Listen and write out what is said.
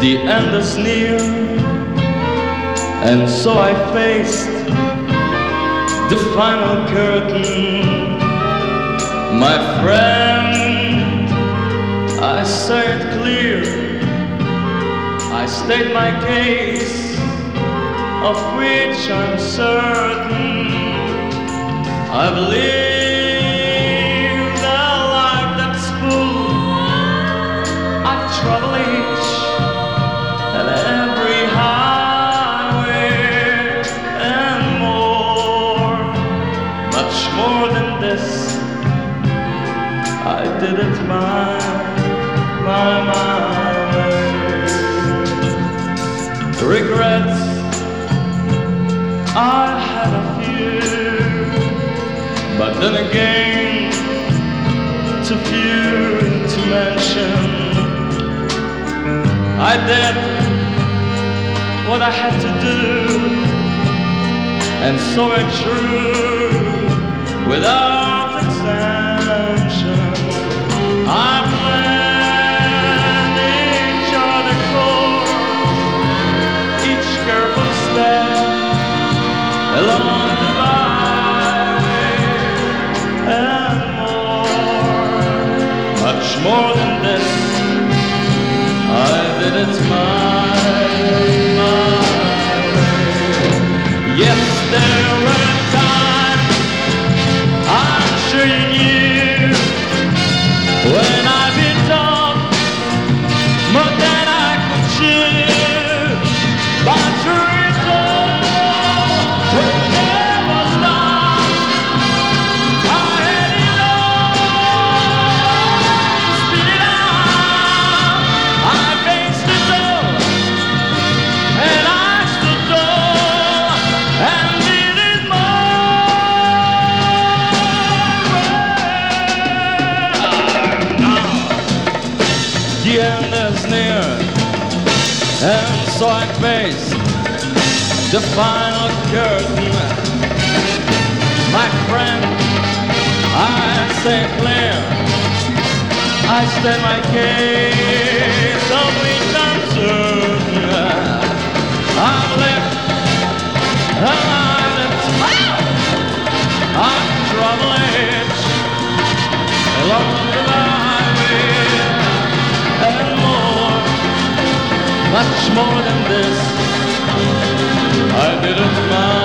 The end is near, and so I faced the final curtain. My friend, I say it clear, I state my case, of which I'm certain. I believe the life that's full of trouble each and every highway and more, much more than this. I did it my way. Regrets, I had a few, but then again, too few to mention. I did what I had to do, and so it's true, without exemption. I planned each other course, each careful step along the byway, and much more than this. I did it my way. Yes, there were times, I'm sure you knew, when I bit off more than I could chew. But truth told, when there was none, I had it all. Spit it out, I faced it all, and I stood tall and did it my way. The end is near, and so I face the final curtain. My friend, I say clear, I state my case, of which I'm certain. I've lived a life that's I've traveled it along the highway, and more, much more than this. I did it my